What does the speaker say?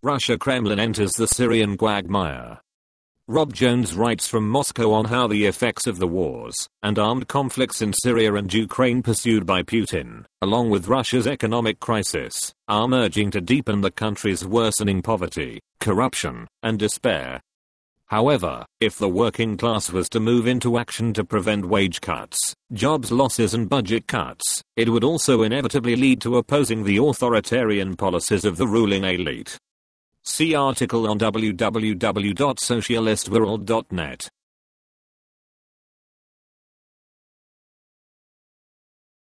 Russia Kremlin enters the Syrian quagmire. Rob Jones writes from Moscow on how the effects of the wars and armed conflicts in Syria and Ukraine pursued by Putin, along with Russia's economic crisis, are merging to deepen the country's worsening poverty, corruption, and despair. However, if the working class was to move into action to prevent wage cuts, jobs losses and budget cuts, it would also inevitably lead to opposing the authoritarian policies of the ruling elite. See article on www.socialistworld.net.